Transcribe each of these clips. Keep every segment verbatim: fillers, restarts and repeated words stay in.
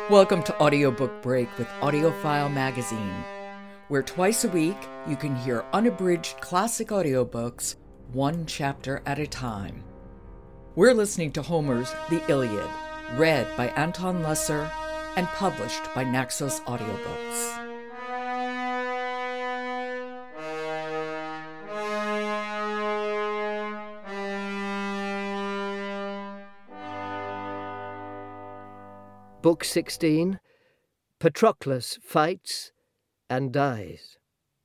Welcome to Audiobook Break with AudioFile Magazine, where twice a week you can hear unabridged classic audiobooks, one chapter at a time. We're listening to Homer's The Iliad, read by Anton Lesser and published by Naxos Audiobooks. Book sixteen, Patroclus Fights and Dies.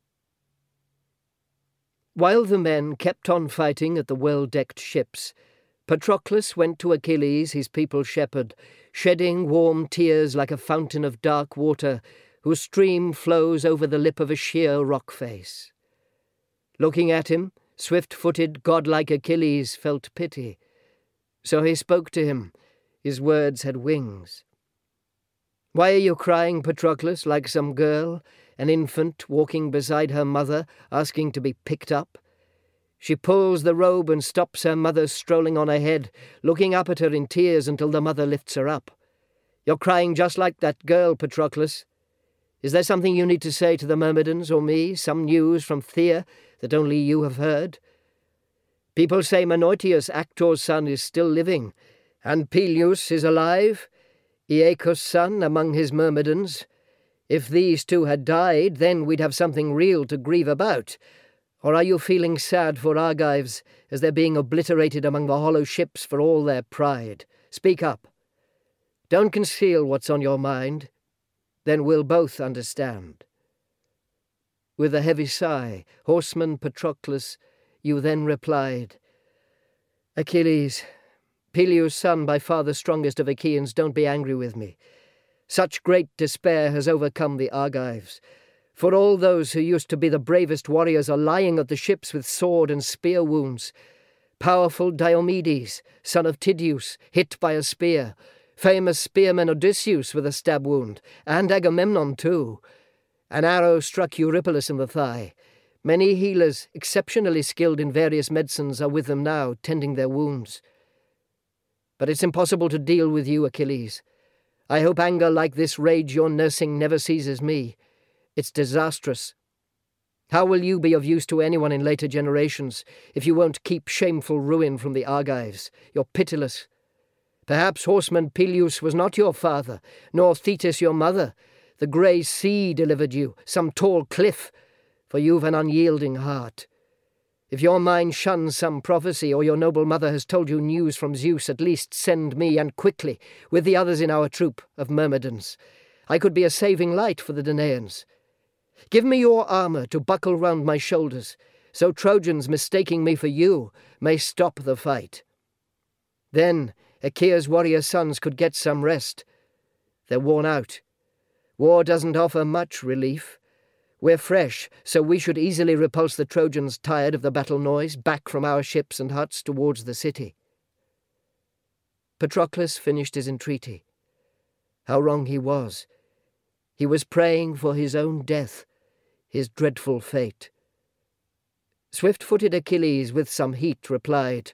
While the men kept on fighting at the well-decked ships, Patroclus went to Achilles, his people's shepherd, shedding warm tears like a fountain of dark water, whose stream flows over the lip of a sheer rock face. Looking at him, swift-footed, godlike Achilles felt pity. So he spoke to him. His words had wings. "Why are you crying, Patroclus, like some girl, an infant walking beside her mother, asking to be picked up? She pulls the robe and stops her mother strolling on ahead, looking up at her in tears until the mother lifts her up. You're crying just like that girl, Patroclus. Is there something you need to say to the Myrmidons or me, some news from Thea that only you have heard? People say Menoetius, Actor's son, is still living, and Peleus is alive, Aeacus' son among his Myrmidons. If these two had died, then we'd have something real to grieve about. Or are you feeling sad for Argives as they're being obliterated among the hollow ships for all their pride? Speak up. Don't conceal what's on your mind. Then we'll both understand." With a heavy sigh, horseman Patroclus, you then replied, "Achilles, Peleus' son, by far the strongest of Achaeans, don't be angry with me. Such great despair has overcome the Argives. For all those who used to be the bravest warriors are lying at the ships with sword and spear wounds. Powerful Diomedes, son of Tydeus, hit by a spear, famous spearman Odysseus with a stab wound, and Agamemnon too. An arrow struck Eurypylus in the thigh. Many healers, exceptionally skilled in various medicines, are with them now, tending their wounds. But it's impossible to deal with you, Achilles. I hope anger like this rage you're nursing never seizes me. It's disastrous. How will you be of use to anyone in later generations if you won't keep shameful ruin from the Argives? You're pitiless. Perhaps horseman Peleus was not your father, nor Thetis your mother. The grey sea delivered you, some tall cliff, for you've an unyielding heart. If your mind shuns some prophecy, or your noble mother has told you news from Zeus, at least send me, and quickly, with the others in our troop of Myrmidons. I could be a saving light for the Danaans. Give me your armour to buckle round my shoulders, so Trojans, mistaking me for you, may stop the fight. Then Achaea's warrior sons could get some rest. They're worn out. War doesn't offer much relief. We're fresh, so we should easily repulse the Trojans tired of the battle noise, back from our ships and huts towards the city." Patroclus finished his entreaty. How wrong he was. He was praying for his own death, his dreadful fate. Swift-footed Achilles, with some heat, replied,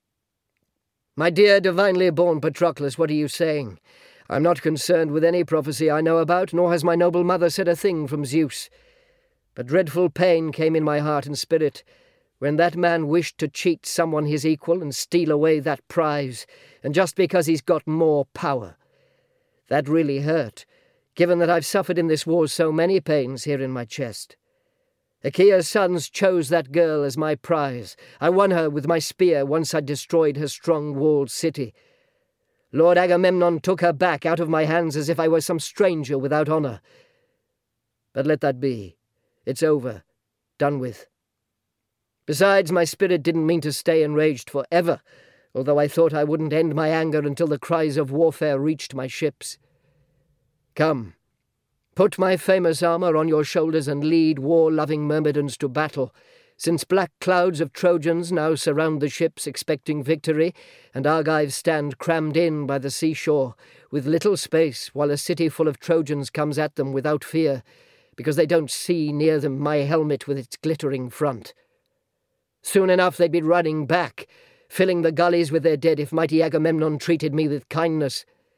"My dear divinely born Patroclus, what are you saying? I'm not concerned with any prophecy I know about, nor has my noble mother said a thing from Zeus. But dreadful pain came in my heart and spirit when that man wished to cheat someone his equal and steal away that prize, and just because he's got more power. That really hurt, given that I've suffered in this war so many pains here in my chest. Achaea's sons chose that girl as my prize. I won her with my spear once I'd destroyed her strong walled city. Lord Agamemnon took her back out of my hands as if I were some stranger without honour. But let that be. It's over. Done with. Besides, my spirit didn't mean to stay enraged forever, although I thought I wouldn't end my anger until the cries of warfare reached my ships. Come, put my famous armour on your shoulders and lead war-loving Myrmidons to battle, since black clouds of Trojans now surround the ships expecting victory, and Argives stand crammed in by the seashore, with little space, while a city full of Trojans comes at them without fear, because they don't see near them my helmet with its glittering front. Soon enough they'd be running back, filling the gullies with their dead if mighty Agamemnon treated me with kindness.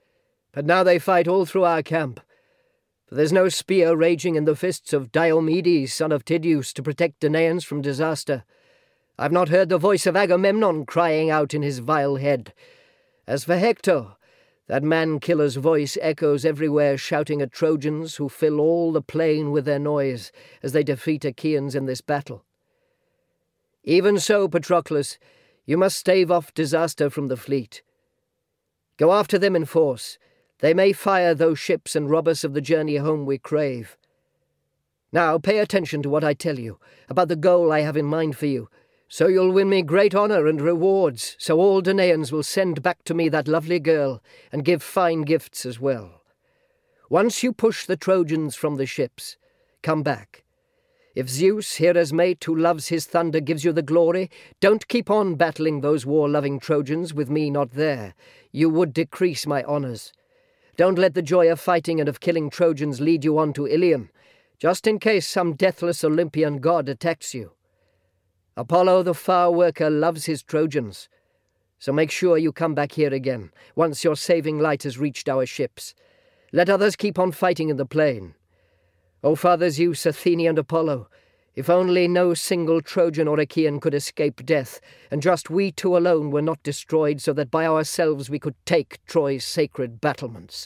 But now they fight all through our camp. For there's no spear raging in the fists of Diomedes, son of Tydeus, to protect Danaans from disaster. I've not heard the voice of Agamemnon crying out in his vile head. As for Hector, that man-killer's voice echoes everywhere, shouting at Trojans who fill all the plain with their noise as they defeat Achaeans in this battle. Even so, Patroclus, you must stave off disaster from the fleet. Go after them in force. They may fire those ships and rob us of the journey home we crave. Now pay attention to what I tell you about the goal I have in mind for you, so you'll win me great honour and rewards, so all Danaans will send back to me that lovely girl and give fine gifts as well. Once you push the Trojans from the ships, come back. If Zeus, Hera's mate, who loves his thunder, gives you the glory, don't keep on battling those war-loving Trojans with me not there. You would decrease my honours. Don't let the joy of fighting and of killing Trojans lead you on to Ilium, just in case some deathless Olympian god attacks you. Apollo the far-worker loves his Trojans, so make sure you come back here again, once your saving light has reached our ships. Let others keep on fighting in the plain. O Father Zeus, Athene, and Apollo, if only no single Trojan or Achaean could escape death, and just we two alone were not destroyed, so that by ourselves we could take Troy's sacred battlements.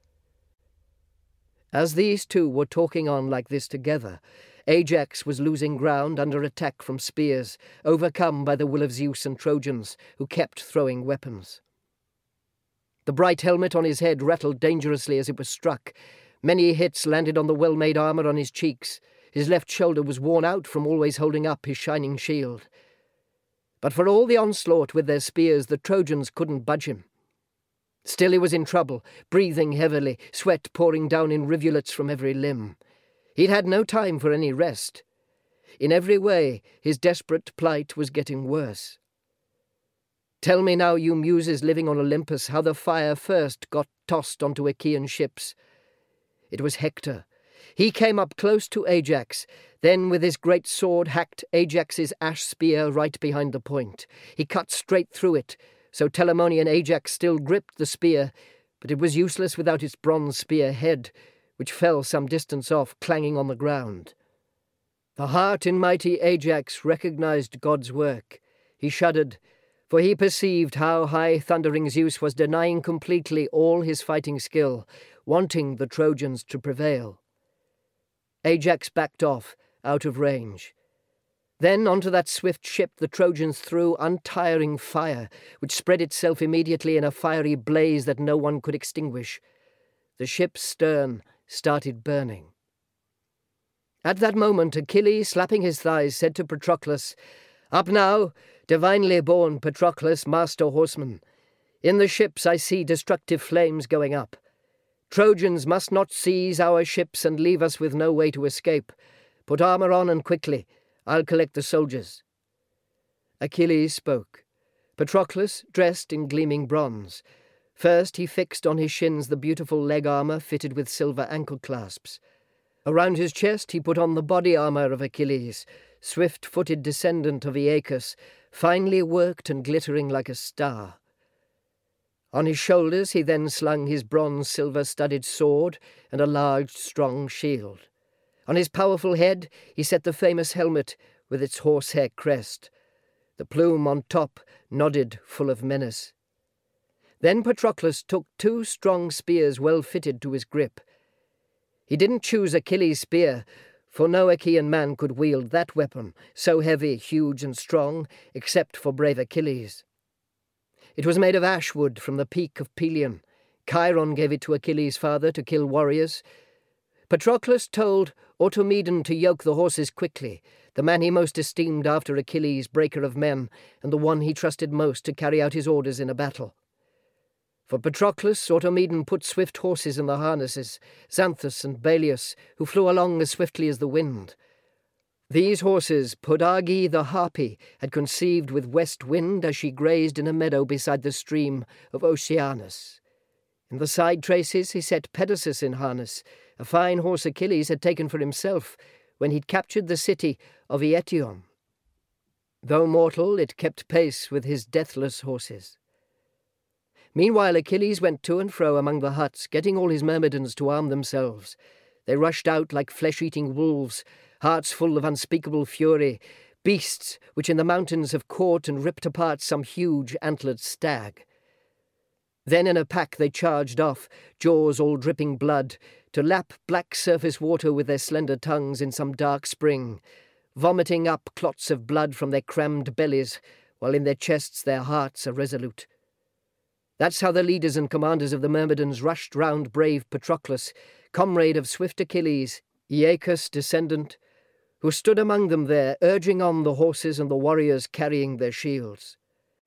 As these two were talking on like this together, Ajax was losing ground under attack from spears, overcome by the will of Zeus and Trojans, who kept throwing weapons. The bright helmet on his head rattled dangerously as it was struck. Many hits landed on the well-made armour on his cheeks. His left shoulder was worn out from always holding up his shining shield. But for all the onslaught with their spears, the Trojans couldn't budge him. Still he was in trouble, breathing heavily, sweat pouring down in rivulets from every limb. He'd had no time for any rest. In every way, his desperate plight was getting worse. Tell me now, you muses living on Olympus, how the fire first got tossed onto Achaean ships. It was Hector. He came up close to Ajax, then with his great sword hacked Ajax's ash spear right behind the point. He cut straight through it, so Telamonian Ajax still gripped the spear, but it was useless without its bronze spear head, which fell some distance off, clanging on the ground. The heart in mighty Ajax recognized God's work. He shuddered, for he perceived how high thundering Zeus was denying completely all his fighting skill, wanting the Trojans to prevail. Ajax backed off, out of range. Then onto that swift ship the Trojans threw untiring fire, which spread itself immediately in a fiery blaze that no one could extinguish. The ship's stern started burning. At that moment Achilles, slapping his thighs, said to Patroclus, "Up now, divinely born Patroclus, master horseman. In the ships I see destructive flames going up. Trojans must not seize our ships and leave us with no way to escape. Put armour on and quickly. I'll collect the soldiers." Achilles spoke. Patroclus, dressed in gleaming bronze. First he fixed on his shins the beautiful leg armour fitted with silver ankle clasps. Around his chest he put on the body armour of Achilles, swift-footed descendant of Aeacus, finely worked and glittering like a star. On his shoulders he then slung his bronze silver-studded sword and a large, strong shield. On his powerful head he set the famous helmet with its horsehair crest. The plume on top nodded full of menace. Then Patroclus took two strong spears well fitted to his grip. He didn't choose Achilles' spear, for no Achaean man could wield that weapon, so heavy, huge, and strong, except for brave Achilles. It was made of ash wood from the peak of Pelion. Chiron gave it to Achilles' father to kill warriors. Patroclus told Automedon to yoke the horses quickly, the man he most esteemed after Achilles, breaker of men, and the one he trusted most to carry out his orders in a battle. For Patroclus, Automedon put swift horses in the harnesses, Xanthus and Balius, who flew along as swiftly as the wind. These horses Podagi the Harpy had conceived with west wind as she grazed in a meadow beside the stream of Oceanus. In the side traces he set Pedasus in harness, a fine horse Achilles had taken for himself when he'd captured the city of Eetion. Though mortal, it kept pace with his deathless horses. Meanwhile Achilles went to and fro among the huts, getting all his Myrmidons to arm themselves. They rushed out like flesh-eating wolves, hearts full of unspeakable fury, beasts which in the mountains have caught and ripped apart some huge antlered stag. Then in a pack they charged off, jaws all dripping blood, to lap black surface water with their slender tongues in some dark spring, vomiting up clots of blood from their crammed bellies, while in their chests their hearts are resolute. That's how the leaders and commanders of the Myrmidons rushed round brave Patroclus, comrade of swift Achilles, Aeacus' descendant, who stood among them there, urging on the horses and the warriors carrying their shields.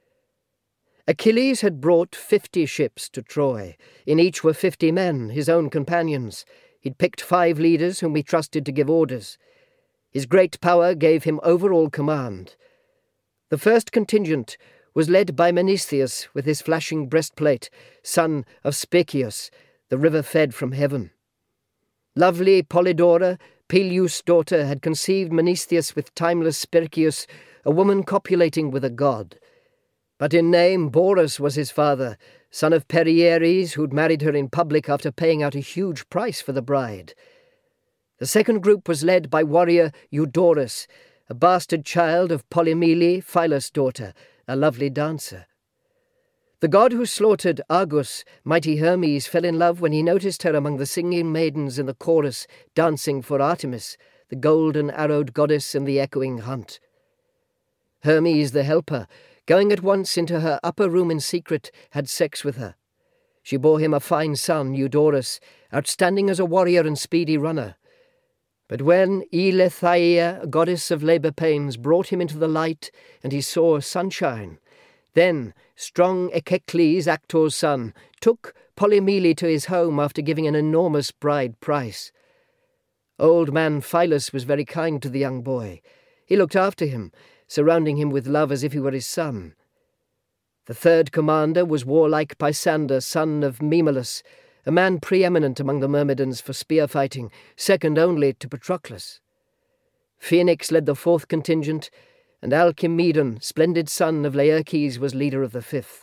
Achilles had brought fifty ships to Troy. In each were fifty men, his own companions. He'd picked five leaders whom he trusted to give orders. His great power gave him overall command. The first contingent was led by Menestheus with his flashing breastplate, son of Spechius, the river fed from heaven. Lovely Polydora, Peleus' daughter, had conceived Menestheus with timeless Spercheius, a woman copulating with a god. But in name Borus was his father, son of Perieres, who'd married her in public after paying out a huge price for the bride. The second group was led by warrior Eudorus, a bastard child of Polymele, Phylas' daughter, a lovely dancer. The god who slaughtered Argus, mighty Hermes, fell in love when he noticed her among the singing maidens in the chorus, dancing for Artemis, the golden-arrowed goddess in the echoing hunt. Hermes, the helper, going at once into her upper room in secret, had sex with her. She bore him a fine son, Eudorus, outstanding as a warrior and speedy runner. But when Eileithyia, goddess of labour pains, brought him into the light, and he saw sunshine, then strong Echecles, Actor's son, took Polymele to his home after giving an enormous bride price. Old man Phylas was very kind to the young boy. He looked after him, surrounding him with love as if he were his son. The third commander was warlike Pisander, son of Memulus, a man preeminent among the Myrmidons for spear fighting, second only to Patroclus. Phoenix led the fourth contingent, and Alcimedon, splendid son of Laerces, was leader of the fifth.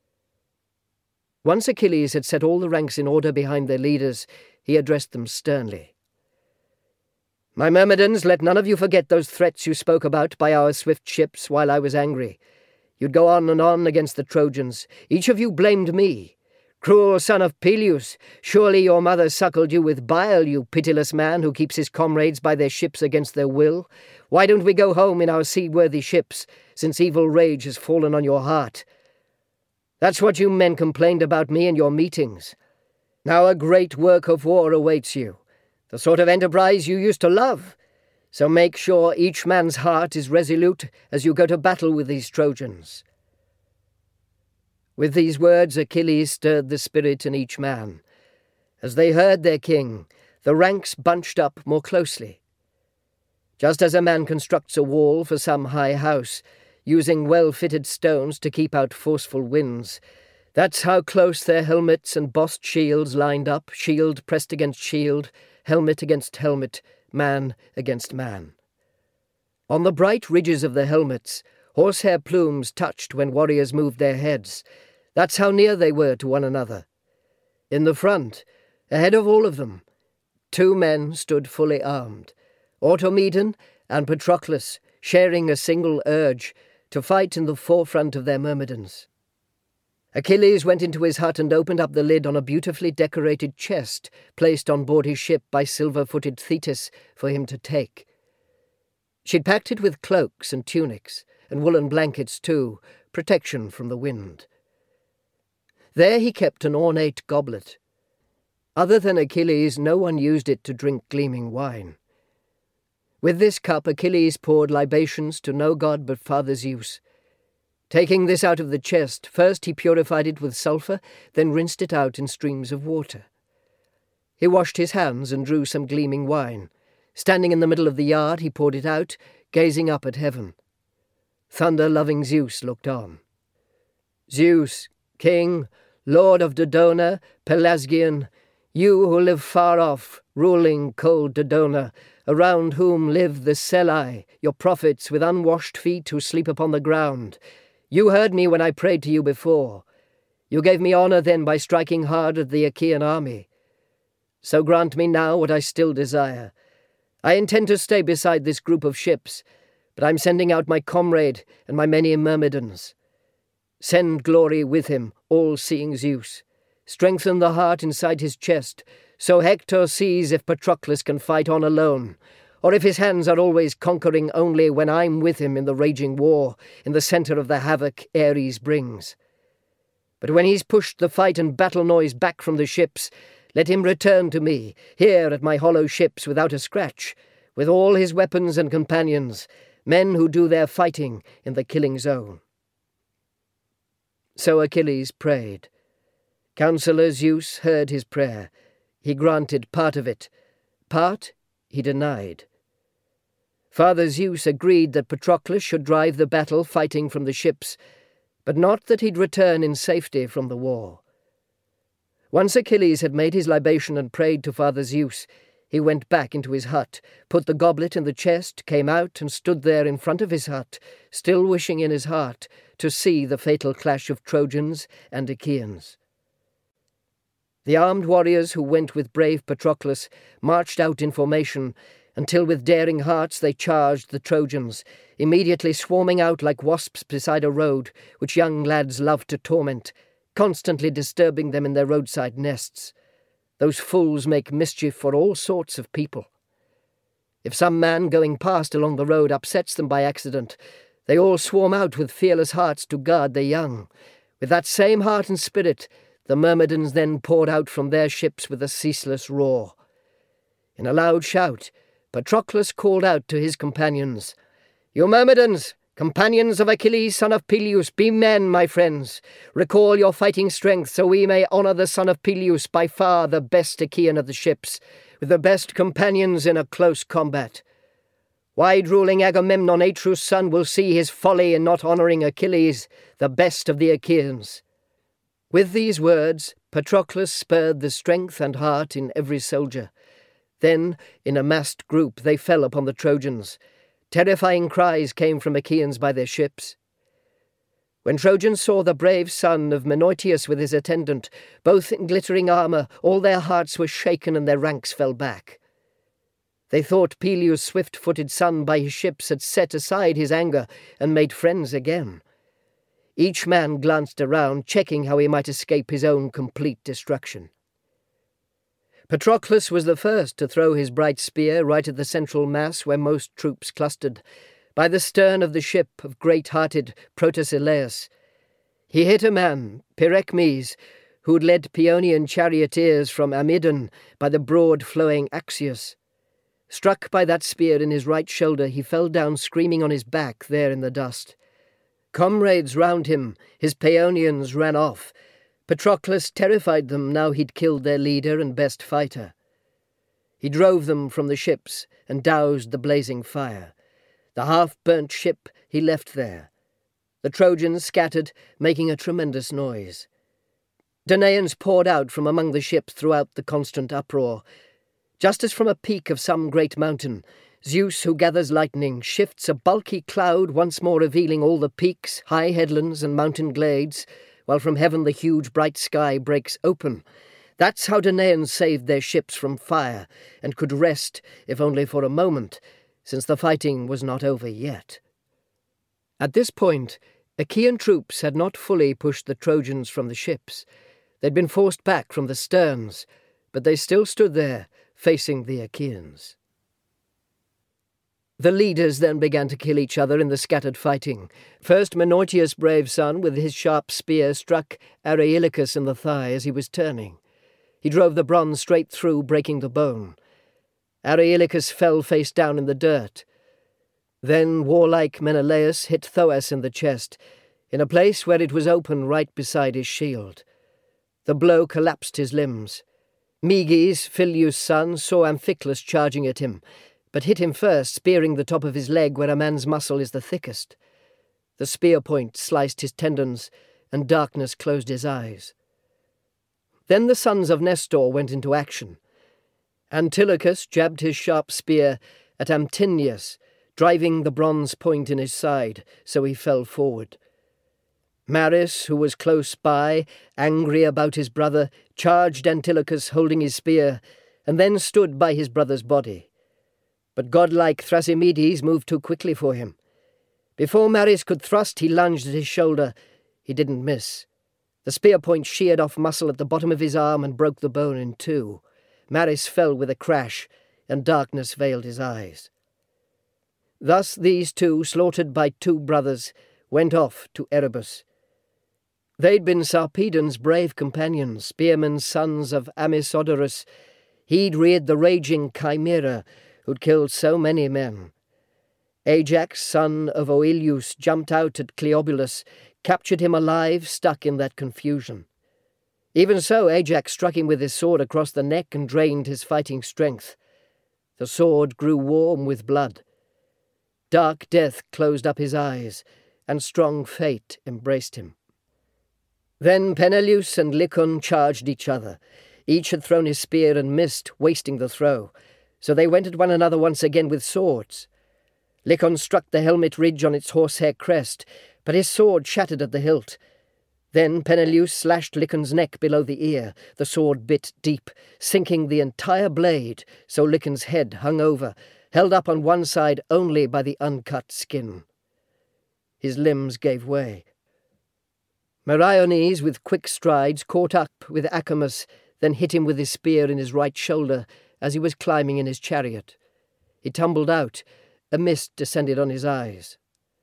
Once Achilles had set all the ranks in order behind their leaders, he addressed them sternly. "My Myrmidons, let none of you forget those threats you spoke about by our swift ships while I was angry. You'd go on and on against the Trojans. Each of you blamed me. Cruel son of Peleus, surely your mother suckled you with bile, you pitiless man who keeps his comrades by their ships against their will. Why don't we go home in our seaworthy ships, since evil rage has fallen on your heart? That's what you men complained about me in your meetings. Now a great work of war awaits you, the sort of enterprise you used to love. So make sure each man's heart is resolute as you go to battle with these Trojans." With these words Achilles stirred the spirit in each man. As they heard their king, the ranks bunched up more closely. Just as a man constructs a wall for some high house, using well-fitted stones to keep out forceful winds, that's how close their helmets and bossed shields lined up, shield pressed against shield, helmet against helmet, man against man. On the bright ridges of the helmets, horsehair plumes touched when warriors moved their heads. That's how near they were to one another. In the front, ahead of all of them, two men stood fully armed, Automedon and Patroclus, sharing a single urge to fight in the forefront of their Myrmidons. Achilles went into his hut and opened up the lid on a beautifully decorated chest placed on board his ship by silver-footed Thetis for him to take. She'd packed it with cloaks and tunics, and woolen blankets too, protection from the wind. There he kept an ornate goblet. Other than Achilles, no one used it to drink gleaming wine. With this cup Achilles poured libations to no god but Father Zeus. Taking this out of the chest, first he purified it with sulphur, then rinsed it out in streams of water. He washed his hands and drew some gleaming wine. Standing in the middle of the yard, he poured it out, gazing up at heaven. Thunder-loving Zeus looked on. "Zeus, king, lord of Dodona, Pelasgian, you who live far off, ruling cold Dodona, around whom live the Selai, your prophets with unwashed feet who sleep upon the ground. You heard me when I prayed to you before. You gave me honour then by striking hard at the Achaean army. So grant me now what I still desire. I intend to stay beside this group of ships, but I'm sending out my comrade and my many Myrmidons. Send glory with him, all-seeing Zeus. Strengthen the heart inside his chest, so Hector sees if Patroclus can fight on alone, or if his hands are always conquering only when I'm with him in the raging war, in the centre of the havoc Ares brings. But when he's pushed the fight and battle noise back from the ships, let him return to me, here at my hollow ships without a scratch, with all his weapons and companions, men who do their fighting in the killing zone. So Achilles prayed. Counsellor Zeus heard his prayer. He granted part of it. Part he denied. Father Zeus agreed that Patroclus should drive the battle fighting from the ships, but not that he'd return in safety from the war. Once Achilles had made his libation and prayed to Father Zeus, he went back into his hut, put the goblet in the chest, came out and stood there in front of his hut, still wishing in his heart to see the fatal clash of Trojans and Achaeans. The armed warriors who went with brave Patroclus marched out in formation, until with daring hearts they charged the Trojans, immediately swarming out like wasps beside a road, which young lads love to torment, constantly disturbing them in their roadside nests. Those fools make mischief for all sorts of people. If some man going past along the road upsets them by accident, they all swarm out with fearless hearts to guard their young. With that same heart and spirit, the Myrmidons then poured out from their ships with a ceaseless roar. In a loud shout, Patroclus called out to his companions, "You Myrmidons, companions of Achilles, son of Peleus, be men, my friends. Recall your fighting strength, so we may honour the son of Peleus, by far the best Achaean of the ships, with the best companions in a close combat. Wide-ruling Agamemnon, Atreus' son, will see his folly in not honouring Achilles, the best of the Achaeans." With these words, Patroclus spurred the strength and heart in every soldier. Then, in a massed group, they fell upon the Trojans. Terrifying cries came from Achaeans by their ships. When Trojans saw the brave son of Menoetius with his attendant, both in glittering armour, all their hearts were shaken and their ranks fell back. They thought Peleus' swift-footed son by his ships had set aside his anger and made friends again. Each man glanced around, checking how he might escape his own complete destruction. Patroclus was the first to throw his bright spear right at the central mass where most troops clustered, by the stern of the ship of great-hearted Protesilaus. He hit a man, Pyraechmes, who'd led Paeonian charioteers from Amydon by the broad-flowing Axius. Struck by that spear in his right shoulder, he fell down screaming on his back there in the dust. Comrades round him, his Paeonians, ran off. Patroclus terrified them now he'd killed their leader and best fighter. He drove them from the ships and doused the blazing fire. The half-burnt ship he left there. The Trojans scattered, making a tremendous noise. Danaans poured out from among the ships throughout the constant uproar. Just as from a peak of some great mountain, Zeus, who gathers lightning, shifts a bulky cloud, once more revealing all the peaks, high headlands, and mountain glades, while from heaven the huge bright sky breaks open. That's how Danaans saved their ships from fire, and could rest, if only for a moment, since the fighting was not over yet. At this point, Achaean troops had not fully pushed the Trojans from the ships. They'd been forced back from the sterns, but they still stood there, facing the Achaeans. The leaders then began to kill each other in the scattered fighting. First, Menoetius' brave son, with his sharp spear, struck Areilycus in the thigh as he was turning. He drove the bronze straight through, breaking the bone. Areilycus fell face down in the dirt. Then warlike Menelaus hit Thoas in the chest, in a place where it was open right beside his shield. The blow collapsed his limbs. Meges, Phyleus' son, saw Amphiclus charging at him, but hit him first, spearing the top of his leg where a man's muscle is the thickest. The spear point sliced his tendons, and darkness closed his eyes. Then the sons of Nestor went into action. Antilochus jabbed his sharp spear at Amtinius, driving the bronze point in his side, so he fell forward. Maris, who was close by, angry about his brother, charged Antilochus holding his spear, and then stood by his brother's body. But godlike Thrasymedes moved too quickly for him. Before Maris could thrust, he lunged at his shoulder. He didn't miss. The spear point sheared off muscle at the bottom of his arm and broke the bone in two. Maris fell with a crash, and darkness veiled his eyes. Thus these two, slaughtered by two brothers, went off to Erebus. They'd been Sarpedon's brave companions, spearmen sons of Amisodorus. He'd reared the raging Chimera, who'd killed so many men. Ajax, son of Oileus, jumped out at Cleobulus, captured him alive, stuck in that confusion. Even so, Ajax struck him with his sword across the neck and drained his fighting strength. The sword grew warm with blood. Dark death closed up his eyes, and strong fate embraced him. Then Peneleus and Lycon charged each other. Each had thrown his spear and missed, wasting the throw. So they went at one another once again with swords. Lycon struck the helmet ridge on its horsehair crest, but his sword shattered at the hilt. Then Peneleus slashed Lycon's neck below the ear. The sword bit deep, sinking the entire blade, so Lycon's head hung over, held up on one side only by the uncut skin. His limbs gave way. Meriones, with quick strides, caught up with Acamas, then hit him with his spear in his right shoulder as he was climbing in his chariot. He tumbled out. A mist descended on his eyes.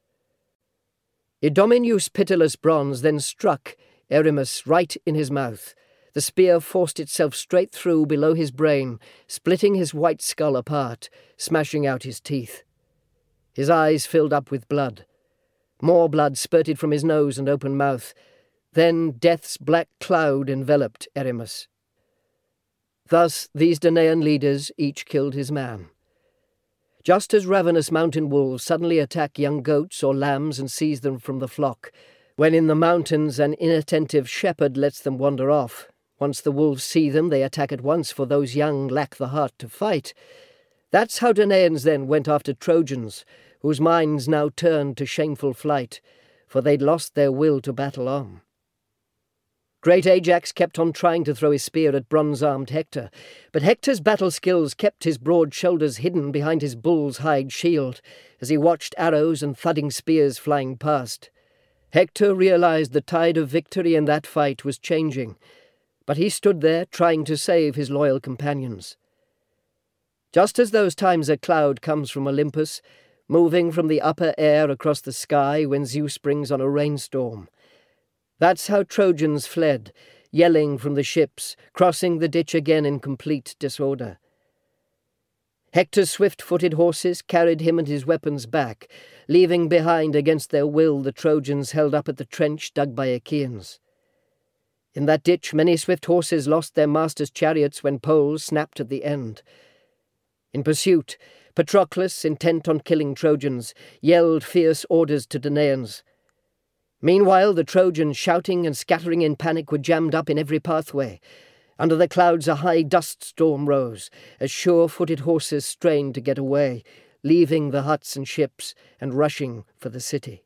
Idomeneus' pitiless bronze then struck Erymas right in his mouth. The spear forced itself straight through below his brain, splitting his white skull apart, smashing out his teeth. His eyes filled up with blood. More blood spurted from his nose and open mouth. Then death's black cloud enveloped Erymas. Thus these Danaan leaders each killed his man. Just as ravenous mountain wolves suddenly attack young goats or lambs and seize them from the flock, when in the mountains an inattentive shepherd lets them wander off. Once the wolves see them, they attack at once, for those young lack the heart to fight. That's how Danaans then went after Trojans, whose minds now turned to shameful flight, for they'd lost their will to battle on. Great Ajax kept on trying to throw his spear at bronze-armed Hector, but Hector's battle skills kept his broad shoulders hidden behind his bull's hide shield as he watched arrows and thudding spears flying past. Hector realized the tide of victory in that fight was changing, but he stood there trying to save his loyal companions. Just as those times a cloud comes from Olympus, moving from the upper air across the sky when Zeus brings on a rainstorm. That's how Trojans fled, yelling from the ships, crossing the ditch again in complete disorder. Hector's swift-footed horses carried him and his weapons back, leaving behind against their will the Trojans held up at the trench dug by Achaeans. In that ditch many swift horses lost their masters' chariots when poles snapped at the end. In pursuit, Patroclus, intent on killing Trojans, yelled fierce orders to Danaans. Meanwhile, the Trojans, shouting and scattering in panic, were jammed up in every pathway. Under the clouds a high dust storm rose, as sure-footed horses strained to get away, leaving the huts and ships and rushing for the city.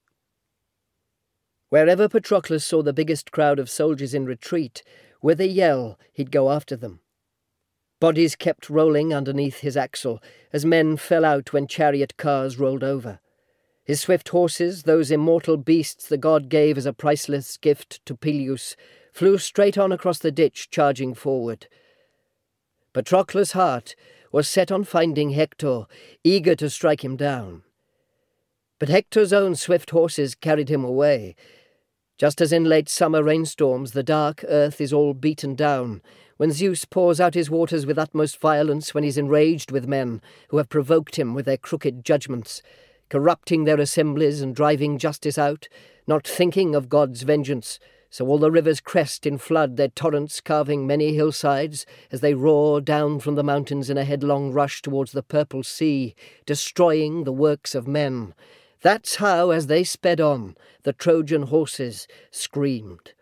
Wherever Patroclus saw the biggest crowd of soldiers in retreat, with a yell he'd go after them. Bodies kept rolling underneath his axle, as men fell out when chariot cars rolled over. His swift horses, those immortal beasts the god gave as a priceless gift to Peleus, flew straight on across the ditch, charging forward. Patroclus' heart was set on finding Hector, eager to strike him down. But Hector's own swift horses carried him away. Just as in late summer rainstorms the dark earth is all beaten down, when Zeus pours out his waters with utmost violence when he's enraged with men who have provoked him with their crooked judgments, corrupting their assemblies and driving justice out, not thinking of God's vengeance, so all the rivers crest in flood, their torrents carving many hillsides as they roar down from the mountains in a headlong rush towards the purple sea, destroying the works of men. That's how, as they sped on, the Trojan horses screamed.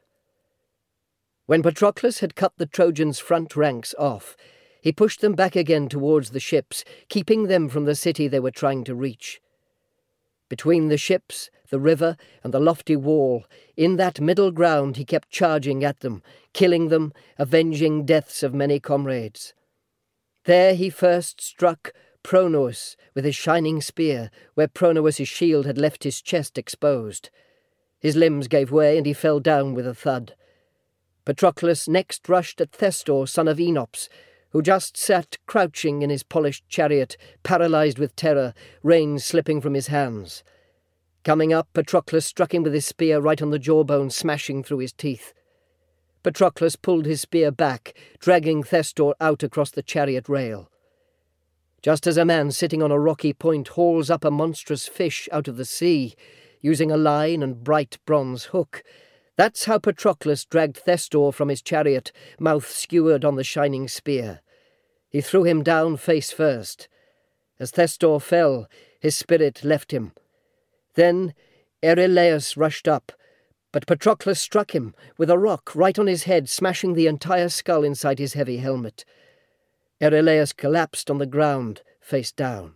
When Patroclus had cut the Trojans' front ranks off, he pushed them back again towards the ships, keeping them from the city they were trying to reach. Between the ships, the river, and the lofty wall, in that middle ground he kept charging at them, killing them, avenging deaths of many comrades. There he first struck Proenoeus with his shining spear, where Proenoeus' shield had left his chest exposed. His limbs gave way, and he fell down with a thud. Patroclus next rushed at Thestor, son of Enops, who just sat crouching in his polished chariot, paralysed with terror, reins slipping from his hands. Coming up, Patroclus struck him with his spear right on the jawbone, smashing through his teeth. Patroclus pulled his spear back, dragging Thestor out across the chariot rail. Just as a man sitting on a rocky point hauls up a monstrous fish out of the sea, using a line and bright bronze hook, that's how Patroclus dragged Thestor from his chariot, mouth skewered on the shining spear. He threw him down face first. As Thestor fell, his spirit left him. Then Euryleus rushed up, but Patroclus struck him with a rock right on his head, smashing the entire skull inside his heavy helmet. Euryleus collapsed on the ground, face down.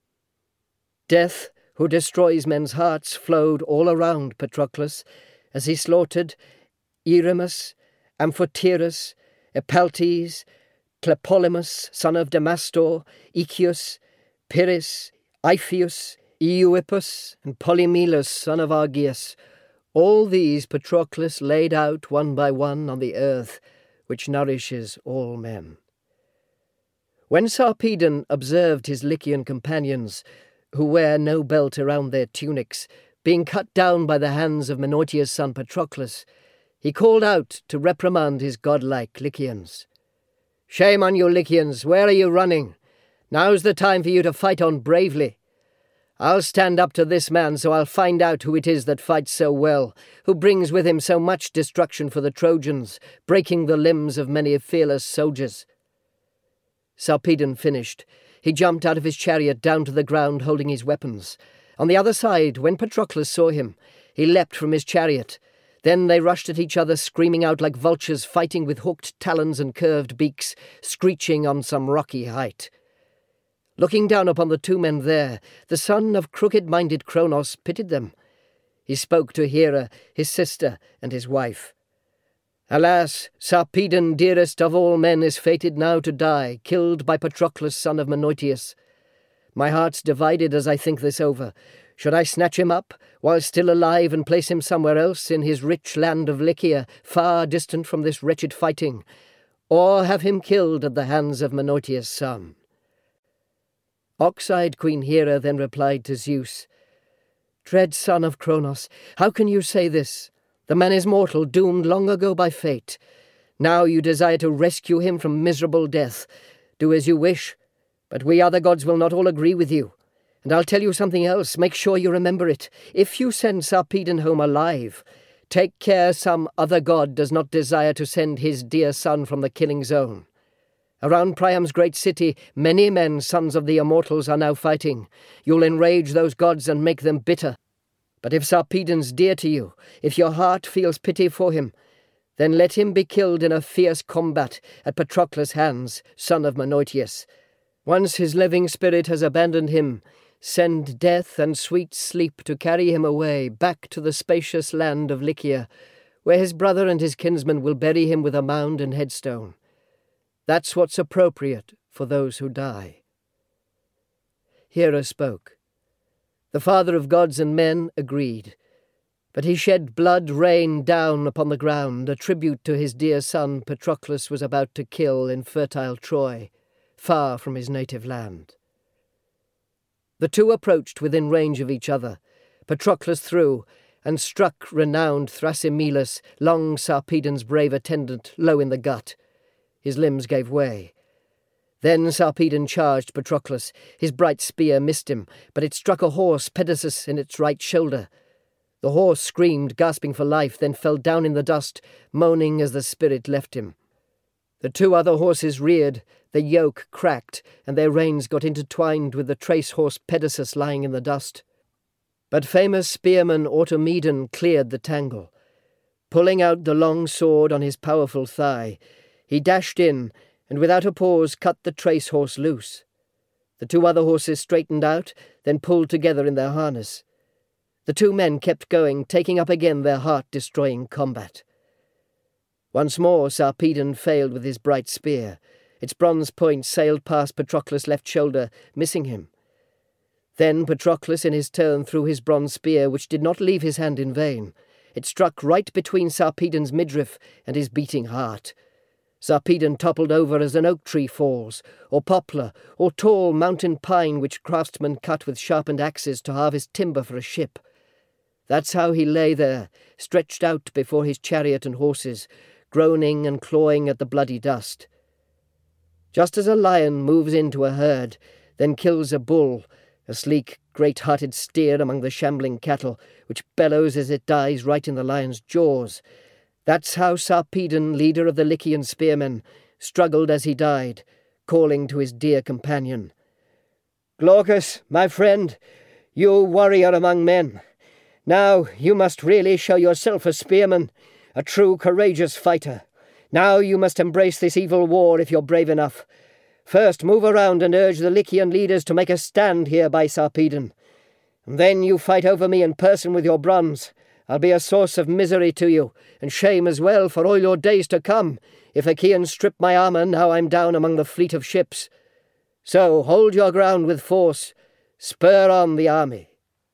Death, who destroys men's hearts, flowed all around Patroclus, as he slaughtered Eremus, Amphoterus, Epaltes, Tlepolemus, son of Damastor, Echius, Pyrrhus, Iphius, Euippus, and Polymelus, son of Argeus. All these Patroclus laid out one by one on the earth, which nourishes all men. When Sarpedon observed his Lycian companions, who wear no belt around their tunics, being cut down by the hands of Menoetius' son Patroclus, he called out to reprimand his godlike Lycians. "Shame on you, Lycians! Where are you running? Now's the time for you to fight on bravely. I'll stand up to this man, so I'll find out who it is that fights so well, who brings with him so much destruction for the Trojans, breaking the limbs of many fearless soldiers." Sarpedon finished. He jumped out of his chariot down to the ground, holding his weapons. On the other side, when Patroclus saw him, he leapt from his chariot. Then they rushed at each other, screaming out like vultures, fighting with hooked talons and curved beaks, screeching on some rocky height. Looking down upon the two men there, the son of crooked-minded Cronos pitied them. He spoke to Hera, his sister, and his wife. "Alas, Sarpedon, dearest of all men, is fated now to die, killed by Patroclus, son of Menoetius. My heart's divided as I think this over. Should I snatch him up, while still alive, and place him somewhere else in his rich land of Lycia, far distant from this wretched fighting, or have him killed at the hands of Menoetius' son?" Ox-eyed Queen Hera then replied to Zeus, "Dread son of Cronos, how can you say this? The man is mortal, doomed long ago by fate. Now you desire to rescue him from miserable death. Do as you wish, but we other gods will not all agree with you. And I'll tell you something else, make sure you remember it. If you send Sarpedon home alive, take care some other god does not desire to send his dear son from the killing zone. Around Priam's great city, many men, sons of the immortals, are now fighting. You'll enrage those gods and make them bitter. But if Sarpedon's dear to you, if your heart feels pity for him, then let him be killed in a fierce combat at Patroclus' hands, son of Menoetius. Once his living spirit has abandoned him, send death and sweet sleep to carry him away back to the spacious land of Lycia, where his brother and his kinsmen will bury him with a mound and headstone. That's what's appropriate for those who die." Hera spoke. The father of gods and men agreed, but he shed blood rain down upon the ground, a tribute to his dear son Patroclus was about to kill in fertile Troy, far from his native land. The two approached within range of each other. Patroclus threw, and struck renowned Thrasymeles, long Sarpedon's brave attendant, low in the gut. His limbs gave way. Then Sarpedon charged Patroclus. His bright spear missed him, but it struck a horse, Pedasus, in its right shoulder. The horse screamed, gasping for life, then fell down in the dust, moaning as the spirit left him. The two other horses reared, the yoke cracked, and their reins got intertwined with the trace horse Pedasus lying in the dust. But famous spearman Automedon cleared the tangle. Pulling out the long sword on his powerful thigh, he dashed in, and without a pause cut the trace horse loose. The two other horses straightened out, then pulled together in their harness. The two men kept going, taking up again their heart-destroying combat. Once more Sarpedon failed with his bright spear. Its bronze point sailed past Patroclus' left shoulder, missing him. Then Patroclus in his turn threw his bronze spear, which did not leave his hand in vain. It struck right between Sarpedon's midriff and his beating heart. Sarpedon toppled over as an oak tree falls, or poplar, or tall mountain pine which craftsmen cut with sharpened axes to harvest timber for a ship. That's how he lay there, stretched out before his chariot and horses, groaning and clawing at the bloody dust. Just as a lion moves into a herd, then kills a bull, a sleek, great-hearted steer among the shambling cattle, which bellows as it dies right in the lion's jaws, that's how Sarpedon, leader of the Lycian spearmen, struggled as he died, calling to his dear companion. "Glaucus, my friend, you warrior among men, now you must really show yourself a spearman, a true courageous fighter. Now you must embrace this evil war if you're brave enough. First move around and urge the Lycian leaders to make a stand here by Sarpedon. And then you fight over me in person with your bronze. I'll be a source of misery to you, and shame as well for all your days to come, if Achaeans strip my armour now I'm down among the fleet of ships. So hold your ground with force, spur on the army."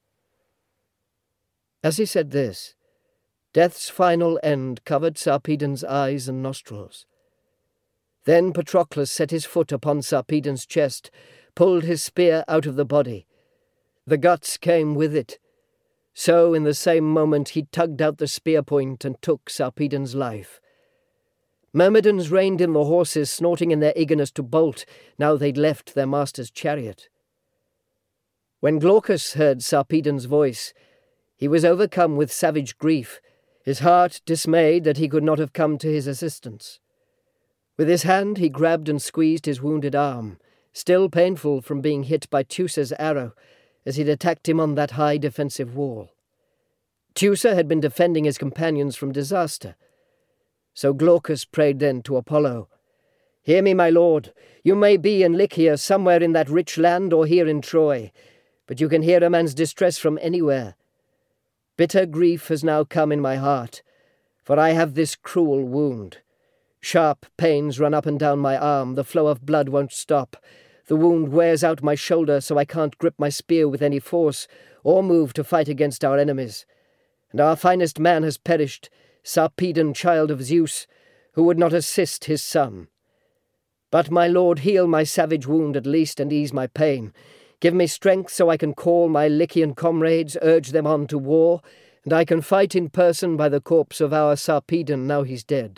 As he said this, death's final end covered Sarpedon's eyes and nostrils. Then Patroclus set his foot upon Sarpedon's chest, pulled his spear out of the body. The guts came with it. So in the same moment he tugged out the spear point and took Sarpedon's life. Myrmidons reined in the horses, snorting in their eagerness to bolt, now they'd left their master's chariot. When Glaucus heard Sarpedon's voice, he was overcome with savage grief, his heart dismayed that he could not have come to his assistance. With his hand he grabbed and squeezed his wounded arm, still painful from being hit by Teucer's arrow, as he'd attacked him on that high defensive wall. Teucer had been defending his companions from disaster. So Glaucus prayed then to Apollo, "Hear me, my lord. You may be in Lycia, somewhere in that rich land, or here in Troy, but you can hear a man's distress from anywhere. Bitter grief has now come in my heart, for I have this cruel wound. Sharp pains run up and down my arm, the flow of blood won't stop. The wound wears out my shoulder, so I can't grip my spear with any force, or move to fight against our enemies. And our finest man has perished, Sarpedon, child of Zeus, who would not assist his son. But, my lord, heal my savage wound at least, and ease my pain. Give me strength so I can call my Lycian comrades, urge them on to war, and I can fight in person by the corpse of our Sarpedon, now he's dead."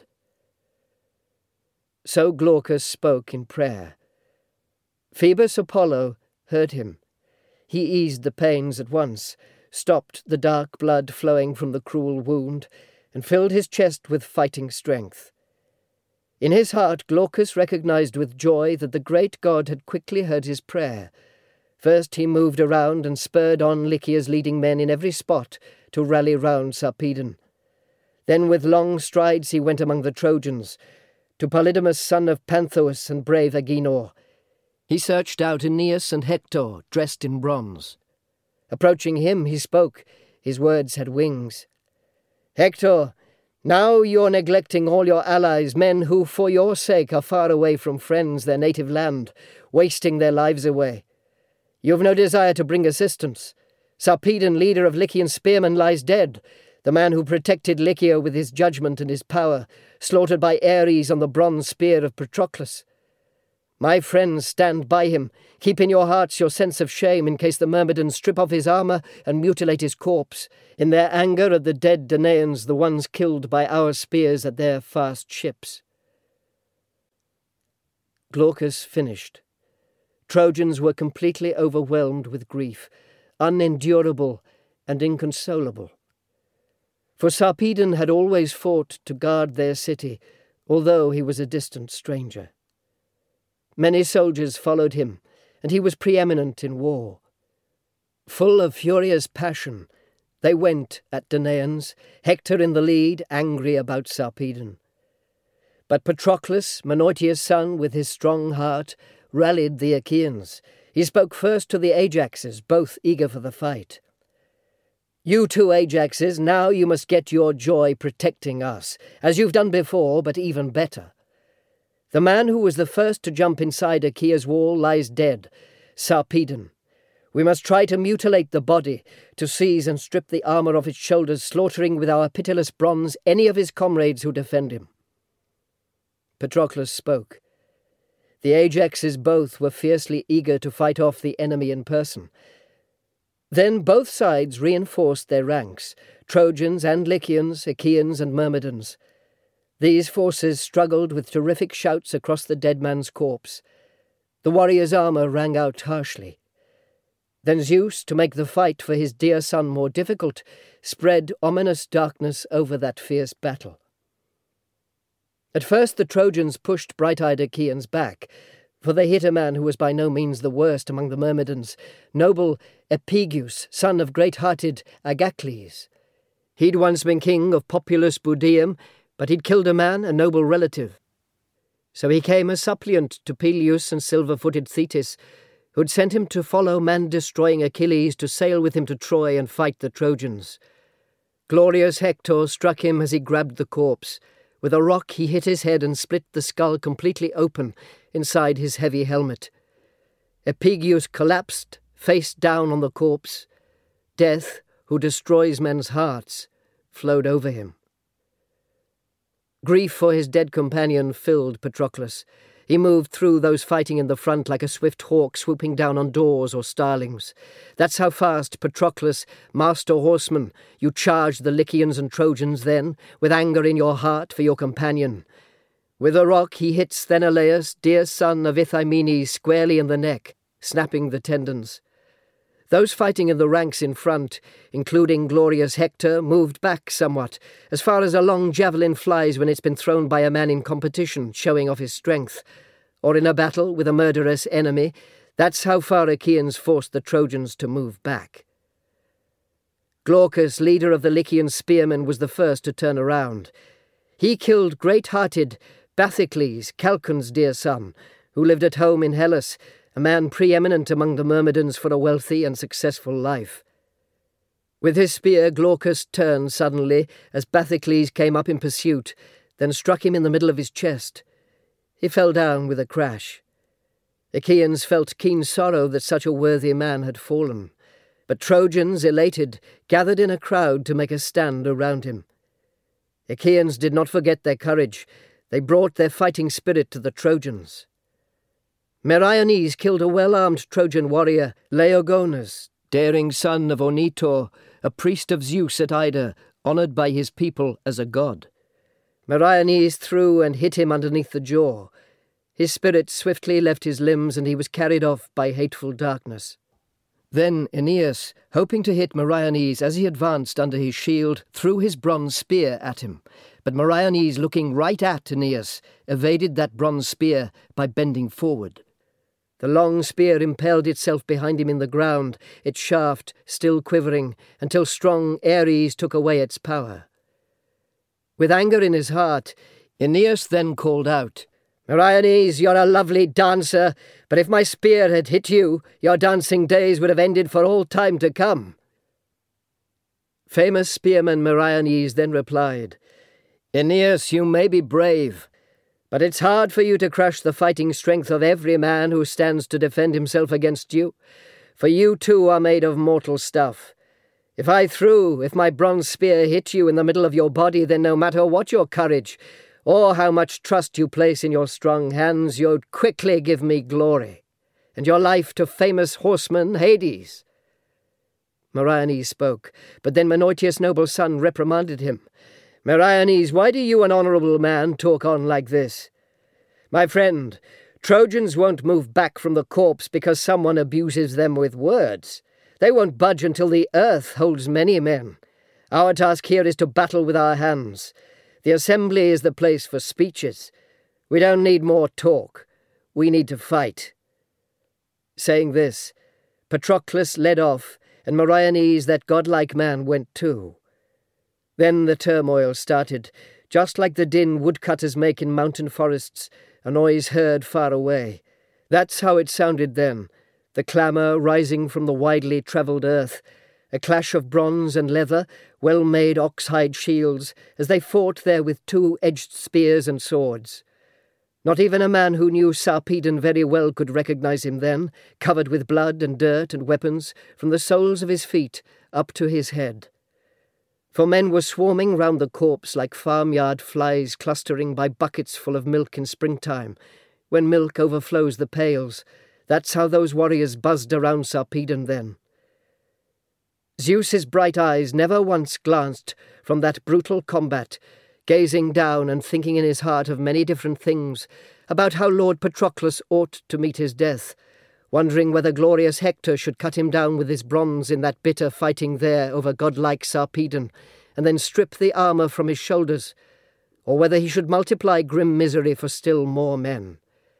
So Glaucus spoke in prayer. Phoebus Apollo heard him. He eased the pains at once, stopped the dark blood flowing from the cruel wound, and filled his chest with fighting strength. In his heart Glaucus recognized with joy that the great god had quickly heard his prayer. First he moved around and spurred on Lycia's leading men in every spot to rally round Sarpedon. Then with long strides he went among the Trojans, to Polydamas son of Panthous and brave Agenor. He searched out Aeneas and Hector, dressed in bronze. Approaching him, he spoke. His words had wings. "Hector, now you're neglecting all your allies, men who, for your sake, are far away from friends, their native land, wasting their lives away. You've no desire to bring assistance. Sarpedon, leader of Lycian spearmen, lies dead, the man who protected Lycia with his judgment and his power, slaughtered by Ares on the bronze spear of Patroclus. My friends, stand by him. Keep in your hearts your sense of shame in case the Myrmidons strip off his armour and mutilate his corpse, in their anger at the dead Danaans, the ones killed by our spears at their fast ships." Glaucus finished. Trojans were completely overwhelmed with grief, unendurable and inconsolable. For Sarpedon had always fought to guard their city, although he was a distant stranger. Many soldiers followed him, and he was preeminent in war. Full of furious passion, they went at Danaans, Hector in the lead, angry about Sarpedon. But Patroclus, Menoetius' son, with his strong heart, rallied the Achaeans. He spoke first to the Ajaxes, both eager for the fight. You two Ajaxes, now you must get your joy protecting us, as you've done before, but even better. The man who was the first to jump inside Achaea's wall lies dead, Sarpedon. We must try to mutilate the body, to seize and strip the armour off its shoulders, slaughtering with our pitiless bronze any of his comrades who defend him. Patroclus spoke. The Ajaxes both were fiercely eager to fight off the enemy in person. Then both sides reinforced their ranks, Trojans and Lycians, Achaeans and Myrmidons. These forces struggled with terrific shouts across the dead man's corpse. The warrior's armour rang out harshly. Then Zeus, to make the fight for his dear son more difficult, spread ominous darkness over that fierce battle. At first the Trojans pushed bright-eyed Achaeans back, for they hit a man who was by no means the worst among the Myrmidons, noble Epigeus, son of great-hearted Agacles. He'd once been king of populous Budeum, but he'd killed a man, a noble relative. So he came a suppliant to Peleus and silver-footed Thetis, who'd sent him to follow man-destroying Achilles to sail with him to Troy and fight the Trojans. Glorious Hector struck him as he grabbed the corpse. With a rock he hit his head and split the skull completely open inside his heavy helmet. Epigeus collapsed, face down on the corpse. Death, who destroys men's hearts, flowed over him. Grief for his dead companion filled Patroclus. He moved through those fighting in the front like a swift hawk swooping down on daws or starlings. That's how fast, Patroclus, master horseman, you charged the Lycians and Trojans then, with anger in your heart for your companion. With a rock he hit Sthenelaus, dear son of Ithaemenes, squarely in the neck, snapping the tendons. Those fighting in the ranks in front, including glorious Hector, moved back somewhat, as far as a long javelin flies when it's been thrown by a man in competition, showing off his strength. Or in a battle with a murderous enemy, that's how far Achaeans forced the Trojans to move back. Glaucus, leader of the Lycian spearmen, was the first to turn around. He killed great-hearted Bathycles, Calchon's dear son, who lived at home in Hellas, a man preeminent among the Myrmidons for a wealthy and successful life. With his spear, Glaucus turned suddenly as Bathycles came up in pursuit, then struck him in the middle of his chest. He fell down with a crash. Achaeans felt keen sorrow that such a worthy man had fallen, but Trojans, elated, gathered in a crowd to make a stand around him. Achaeans did not forget their courage. They brought their fighting spirit to the Trojans. Meriones killed a well-armed Trojan warrior, Laogonus, daring son of Onitor, a priest of Zeus at Ida, honoured by his people as a god. Meriones threw and hit him underneath the jaw. His spirit swiftly left his limbs, and he was carried off by hateful darkness. Then Aeneas, hoping to hit Meriones as he advanced under his shield, threw his bronze spear at him. But Meriones, looking right at Aeneas, evaded that bronze spear by bending forward. The long spear impaled itself behind him in the ground, its shaft still quivering, until strong Ares took away its power. With anger in his heart, Aeneas then called out, "Meriones, you're a lovely dancer, but if my spear had hit you, your dancing days would have ended for all time to come." Famous spearman Meriones then replied, "Aeneas, you may be brave, but it's hard for you to crush the fighting strength of every man who stands to defend himself against you, for you too are made of mortal stuff. If I threw, if my bronze spear hit you in the middle of your body, then no matter what your courage, or how much trust you place in your strong hands, you'd quickly give me glory, and your life to famous horseman Hades." Meriones spoke, but then Menoetius' noble son reprimanded him. "Meriones, why do you, an honourable man, talk on like this? My friend, Trojans won't move back from the corpse because someone abuses them with words. They won't budge until the earth holds many men. Our task here is to battle with our hands. The assembly is the place for speeches. We don't need more talk. We need to fight." Saying this, Patroclus led off, and Meriones, that godlike man, went too. Then the turmoil started, just like the din woodcutters make in mountain forests, a noise heard far away. That's how it sounded then, the clamour rising from the widely travelled earth, a clash of bronze and leather, well-made ox-hide shields, as they fought there with two-edged spears and swords. Not even a man who knew Sarpedon very well could recognize him then, covered with blood and dirt and weapons, from the soles of his feet up to his head. For men were swarming round the corpse like farmyard flies clustering by buckets full of milk in springtime, when milk overflows the pails. That's how those warriors buzzed around Sarpedon then. Zeus's bright eyes never once glanced from that brutal combat, gazing down and thinking in his heart of many different things, about how Lord Patroclus ought to meet his death, wondering whether glorious Hector should cut him down with his bronze in that bitter fighting there over godlike Sarpedon, and then strip the armour from his shoulders, or whether he should multiply grim misery for still more men.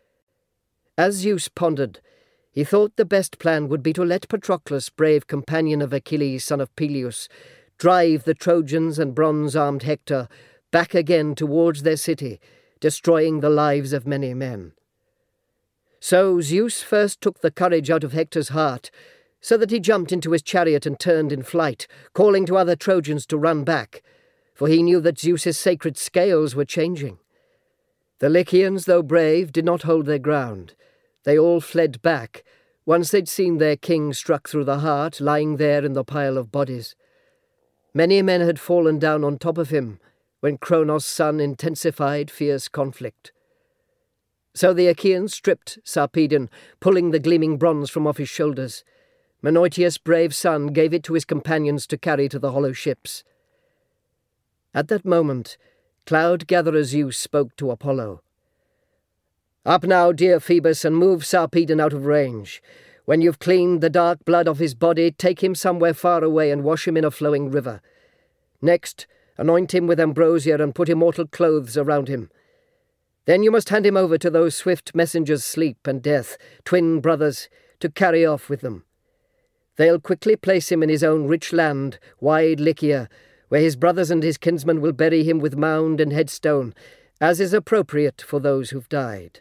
As Zeus pondered, he thought the best plan would be to let Patroclus, brave companion of Achilles, son of Peleus, drive the Trojans and bronze-armed Hector back again towards their city, destroying the lives of many men. So Zeus first took the courage out of Hector's heart, so that he jumped into his chariot and turned in flight, calling to other Trojans to run back, for he knew that Zeus's sacred scales were changing. The Lycians, though brave, did not hold their ground. They all fled back, once they'd seen their king struck through the heart, lying there in the pile of bodies. Many men had fallen down on top of him, when Cronos' son intensified fierce conflict. So the Achaeans stripped Sarpedon, pulling the gleaming bronze from off his shoulders. Menoetius' brave son gave it to his companions to carry to the hollow ships. At that moment, Cloud-gatherer Zeus spoke to Apollo. "Up now, dear Phoebus, and move Sarpedon out of range. When you've cleaned the dark blood off his body, take him somewhere far away and wash him in a flowing river. Next, anoint him with ambrosia and put immortal clothes around him. Then you must hand him over to those swift messengers Sleep and Death, twin brothers, to carry off with them. They'll quickly place him in his own rich land, wide Lycia, where his brothers and his kinsmen will bury him with mound and headstone, as is appropriate for those who've died."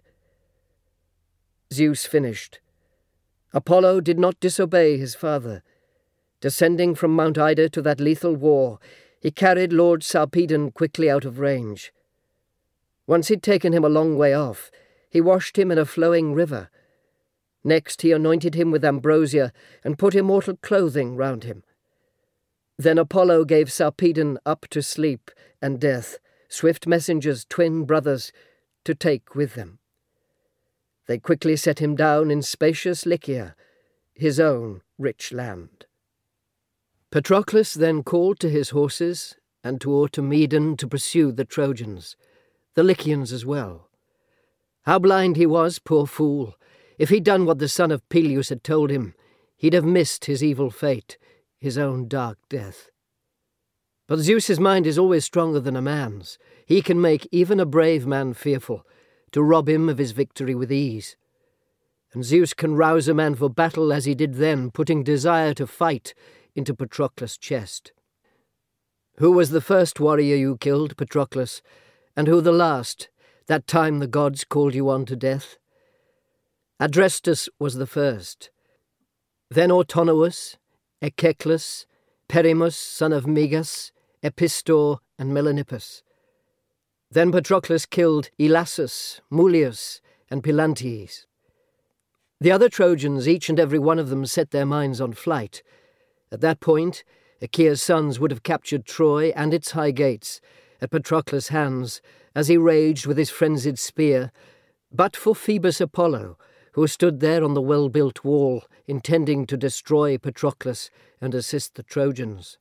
Zeus finished. Apollo did not disobey his father. Descending from Mount Ida to that lethal war, he carried Lord Sarpedon quickly out of range. Once he'd taken him a long way off, he washed him in a flowing river. Next he anointed him with ambrosia and put immortal clothing round him. Then Apollo gave Sarpedon up to Sleep and Death, swift messengers, twin brothers, to take with them. They quickly set him down in spacious Lycia, his own rich land. Patroclus then called to his horses and to Automedon to pursue the Trojans, the Lycians as well. How blind he was, poor fool! If he'd done what the son of Peleus had told him, he'd have missed his evil fate, his own dark death. But Zeus's mind is always stronger than a man's. He can make even a brave man fearful, to rob him of his victory with ease. And Zeus can rouse a man for battle as he did then, putting desire to fight into Patroclus' chest. "Who was the first warrior you killed, Patroclus, and who the last, that time the gods called you on to death?" "Adrestus was the first. Then Autonous, Echeclus, Perimus, son of Megas, Epistor, and Melanippus. Then Patroclus killed Elassus, Mulius, and Pilantes. The other Trojans, each and every one of them, set their minds on flight. At that point, Achaea's sons would have captured Troy and its high gates at Patroclus' hands as he raged with his frenzied spear, but for Phoebus Apollo, who stood there on the well-built wall, intending to destroy Patroclus and assist the Trojans.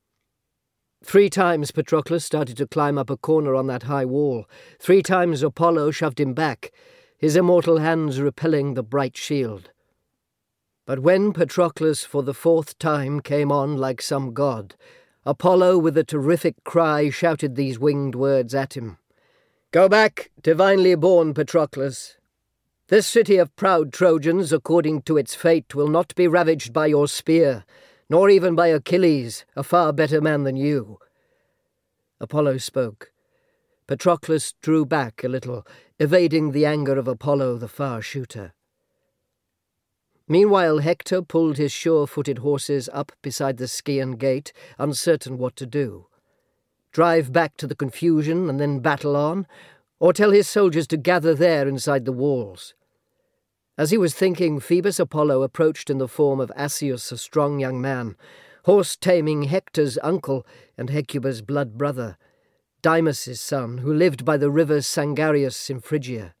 Three times Patroclus started to climb up a corner on that high wall. Three times Apollo shoved him back, his immortal hands repelling the bright shield. But when Patroclus for the fourth time came on like some god, Apollo with a terrific cry shouted these winged words at him. "Go back, divinely born Patroclus. This city of proud Trojans, according to its fate, will not be ravaged by your spear, nor even by Achilles, a far better man than you." Apollo spoke. Patroclus drew back a little, evading the anger of Apollo, the far shooter. Meanwhile, Hector pulled his sure-footed horses up beside the Scaean gate, uncertain what to do. Drive back to the confusion and then battle on, or tell his soldiers to gather there inside the walls. As he was thinking, Phoebus Apollo approached in the form of Asius, a strong young man, horse-taming Hector's uncle and Hecuba's blood brother, Dymas' son, who lived by the river Sangarius in Phrygia.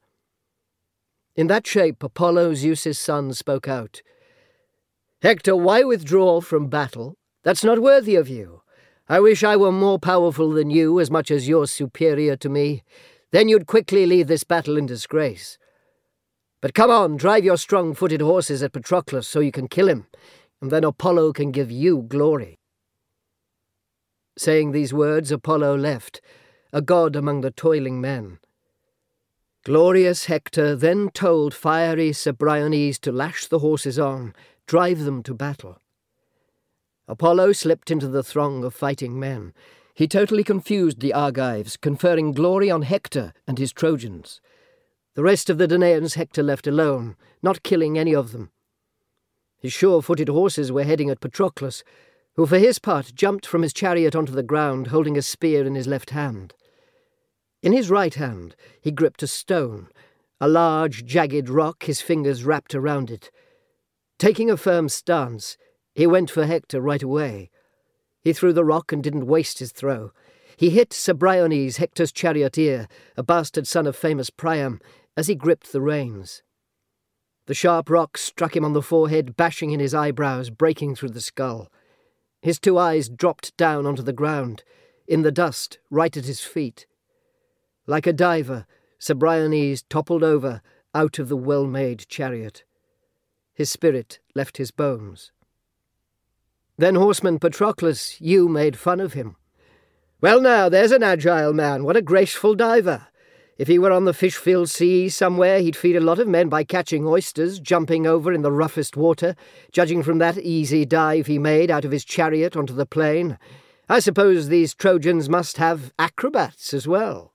In that shape, Apollo, Zeus's son, spoke out. "Hector, why withdraw from battle? That's not worthy of you. I wish I were more powerful than you, as much as you're superior to me. Then you'd quickly leave this battle in disgrace. But come on, drive your strong-footed horses at Patroclus so you can kill him, and then Apollo can give you glory." Saying these words, Apollo left, a god among the toiling men. Glorious Hector then told fiery Cebriones to lash the horses on, drive them to battle. Apollo slipped into the throng of fighting men. He totally confused the Argives, conferring glory on Hector and his Trojans. The rest of the Danaans Hector left alone, not killing any of them. His sure-footed horses were heading at Patroclus, who for his part jumped from his chariot onto the ground, holding a spear in his left hand. In his right hand he gripped a stone, a large, jagged rock, his fingers wrapped around it. Taking a firm stance, he went for Hector right away. He threw the rock and didn't waste his throw. He hit Cebriones, Hector's charioteer, a bastard son of famous Priam, as he gripped the reins. The sharp rock struck him on the forehead, bashing in his eyebrows, breaking through the skull. His two eyes dropped down onto the ground, in the dust, right at his feet. Like a diver, Cebriones toppled over, out of the well-made chariot. His spirit left his bones. Then horseman Patroclus, you made fun of him. "Well now, there's an agile man, what a graceful diver. If he were on the fish-filled sea somewhere, he'd feed a lot of men by catching oysters, jumping over in the roughest water, judging from that easy dive he made out of his chariot onto the plain. I suppose these Trojans must have acrobats as well."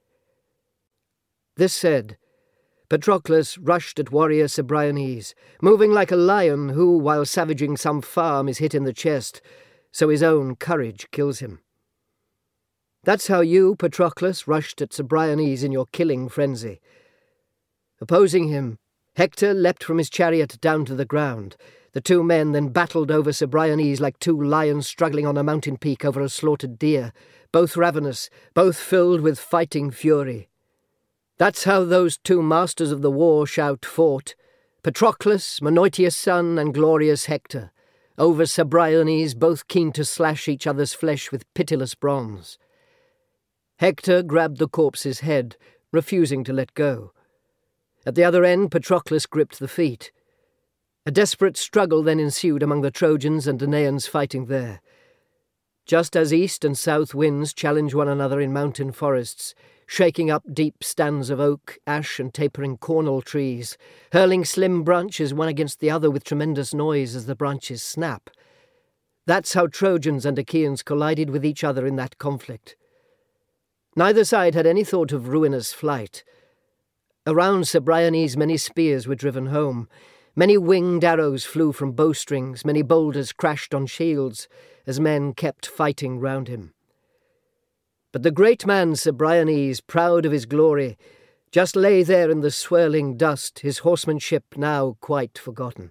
This said, Patroclus rushed at warrior Cebriones, moving like a lion who, while savaging some farm, is hit in the chest, so his own courage kills him. That's how you, Patroclus, rushed at Cebriones in your killing frenzy. Opposing him, Hector leapt from his chariot down to the ground. The two men then battled over Cebriones like two lions struggling on a mountain peak over a slaughtered deer, both ravenous, both filled with fighting fury. That's how those two masters of the war shout fought, Patroclus, Menoetius' son, and glorious Hector, over Cebriones, both keen to slash each other's flesh with pitiless bronze. Hector grabbed the corpse's head, refusing to let go. At the other end, Patroclus gripped the feet. A desperate struggle then ensued among the Trojans and Danaans fighting there. Just as east and south winds challenge one another in mountain forests, shaking up deep stands of oak, ash, and tapering cornel trees, hurling slim branches one against the other with tremendous noise as the branches snap. That's how Trojans and Achaeans collided with each other in that conflict. Neither side had any thought of ruinous flight. Around Cebriones many spears were driven home, many winged arrows flew from bowstrings, many boulders crashed on shields, as men kept fighting round him. But the great man Cebriones, proud of his glory, just lay there in the swirling dust, his horsemanship now quite forgotten.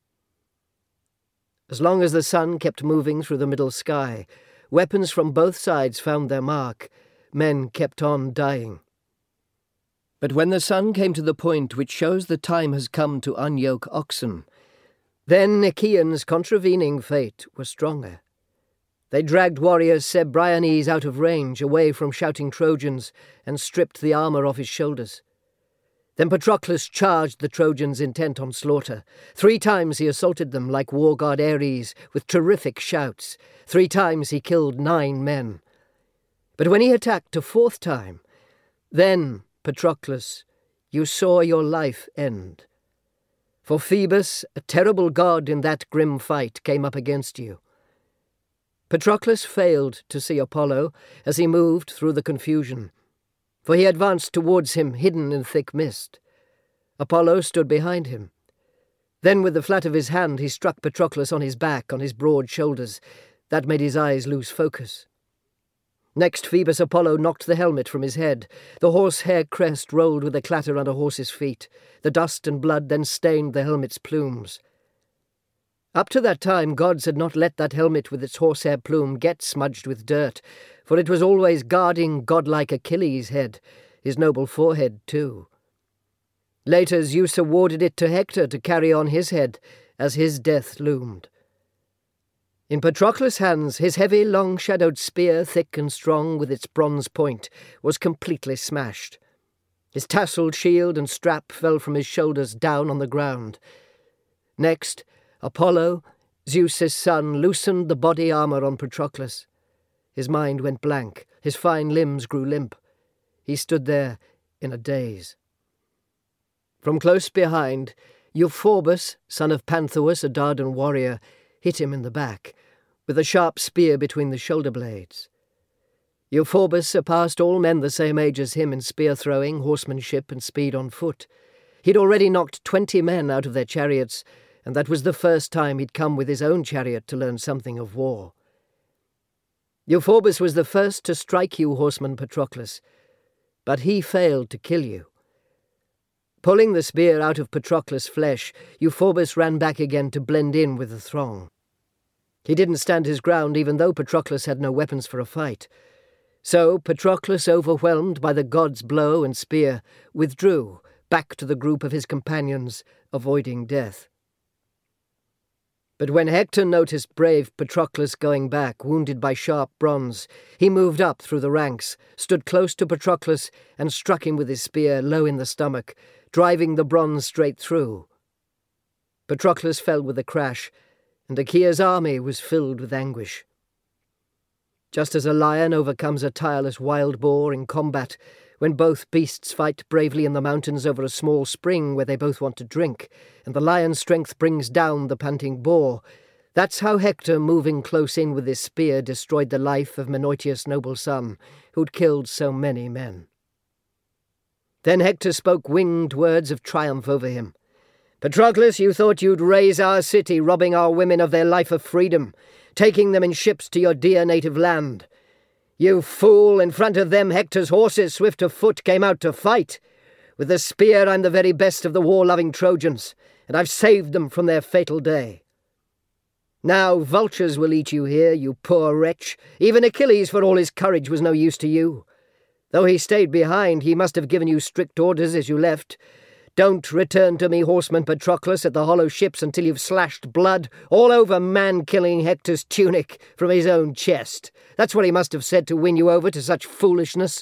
As long as the sun kept moving through the middle sky, weapons from both sides found their mark, men kept on dying. But when the sun came to the point which shows the time has come to unyoke oxen, then Achaeans contravening fate were stronger. They dragged warrior Cebriones out of range, away from shouting Trojans, and stripped the armour off his shoulders. Then Patroclus charged the Trojans intent on slaughter. Three times he assaulted them like war god Ares, with terrific shouts. Three times he killed nine men. But when he attacked a fourth time, then, Patroclus, you saw your life end. For Phoebus, a terrible god in that grim fight, came up against you. Patroclus failed to see Apollo as he moved through the confusion, for he advanced towards him hidden in thick mist. Apollo stood behind him. Then with the flat of his hand he struck Patroclus on his back, on his broad shoulders. That made his eyes lose focus. Next Phoebus Apollo knocked the helmet from his head. The horsehair crest rolled with a clatter under horses' feet. The dust and blood then stained the helmet's plumes. Up to that time gods had not let that helmet with its horsehair plume get smudged with dirt, for it was always guarding godlike Achilles' head, his noble forehead too. Later Zeus awarded it to Hector to carry on his head, as his death loomed. In Patroclus' hands his heavy, long-shadowed spear, thick and strong with its bronze point, was completely smashed. His tasselled shield and strap fell from his shoulders down on the ground. Next, Apollo, Zeus's son, loosened the body armour on Patroclus. His mind went blank, his fine limbs grew limp. He stood there in a daze. From close behind, Euphorbus, son of Panthous, a Dardan warrior, hit him in the back, with a sharp spear between the shoulder blades. Euphorbus surpassed all men the same age as him in spear-throwing, horsemanship, and speed on foot. He'd already knocked twenty men out of their chariots, and that was the first time he'd come with his own chariot to learn something of war. Euphorbus was the first to strike you, horseman Patroclus, but he failed to kill you. Pulling the spear out of Patroclus' flesh, Euphorbus ran back again to blend in with the throng. He didn't stand his ground even though Patroclus had no weapons for a fight. So Patroclus, overwhelmed by the god's blow and spear, withdrew back to the group of his companions, avoiding death. But when Hector noticed brave Patroclus going back, wounded by sharp bronze, he moved up through the ranks, stood close to Patroclus, and struck him with his spear low in the stomach, driving the bronze straight through. Patroclus fell with a crash, and Achaea's army was filled with anguish. Just as a lion overcomes a tireless wild boar in combat, when both beasts fight bravely in the mountains over a small spring where they both want to drink, and the lion's strength brings down the panting boar, that's how Hector, moving close in with his spear, destroyed the life of Menoetius' noble son, who'd killed so many men. Then Hector spoke winged words of triumph over him. "Patroclus, you thought you'd raise our city, robbing our women of their life of freedom, taking them in ships to your dear native land. You fool, in front of them Hector's horses, swift of foot, came out to fight. With the spear I'm the very best of the war-loving Trojans, and I've saved them from their fatal day. Now vultures will eat you here, you poor wretch. Even Achilles, for all his courage, was no use to you. Though he stayed behind, he must have given you strict orders as you left. Don't return to me, horseman Patroclus, at the hollow ships until you've slashed blood all over man-killing Hector's tunic from his own chest. That's what he must have said to win you over to such foolishness."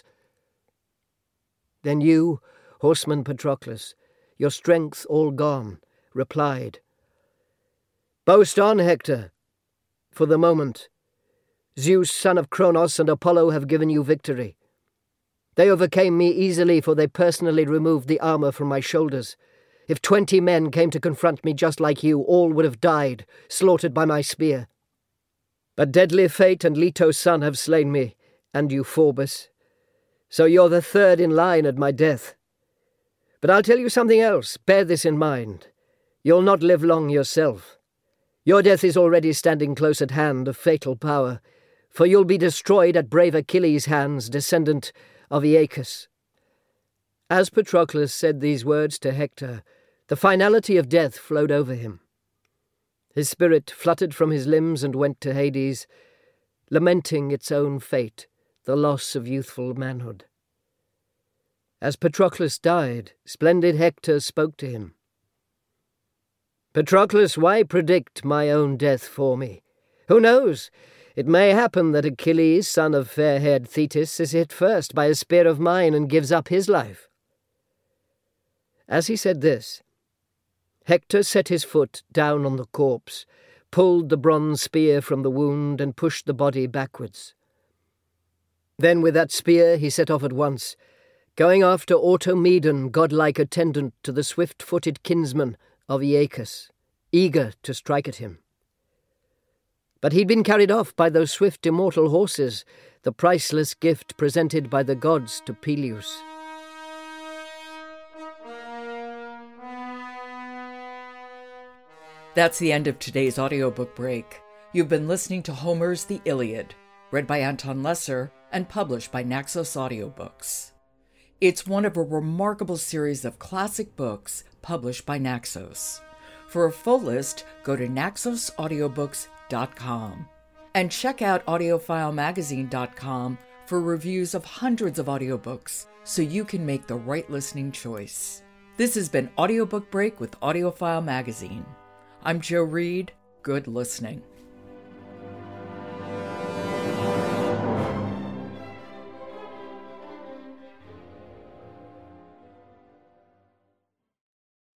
Then you, horseman Patroclus, your strength all gone, replied, "Boast on, Hector. For the moment, Zeus, son of Kronos, and Apollo have given you victory. They overcame me easily, for they personally removed the armour from my shoulders. If twenty men came to confront me just like you, all would have died, slaughtered by my spear. But deadly fate and Leto's son have slain me, and Euphorbus. So you're the third in line at my death. But I'll tell you something else. Bear this in mind. You'll not live long yourself. Your death is already standing close at hand, of fatal power, for you'll be destroyed at brave Achilles' hands, descendant of Aeacus." As Patroclus said these words to Hector, the finality of death flowed over him. His spirit fluttered from his limbs and went to Hades, lamenting its own fate, the loss of youthful manhood. As Patroclus died, splendid Hector spoke to him. "Patroclus, why predict my own death for me? Who knows? It may happen that Achilles, son of fair-haired Thetis, is hit first by a spear of mine and gives up his life." As he said this, Hector set his foot down on the corpse, pulled the bronze spear from the wound, and pushed the body backwards. Then with that spear he set off at once, going after Automedon, godlike attendant to the swift-footed kinsman of Aeacus, eager to strike at him. But he'd been carried off by those swift immortal horses, the priceless gift presented by the gods to Peleus. That's the end of today's audiobook break. You've been listening to Homer's The Iliad, read by Anton Lesser and published by Naxos Audiobooks. It's one of a remarkable series of classic books published by Naxos. For a full list, go to naxos audiobooks dot com and check out audiophile magazine dot com for reviews of hundreds of audiobooks so you can make the right listening choice. This has been Audiobook Break with Audiophile Magazine. I'm Jo Reed. Good listening.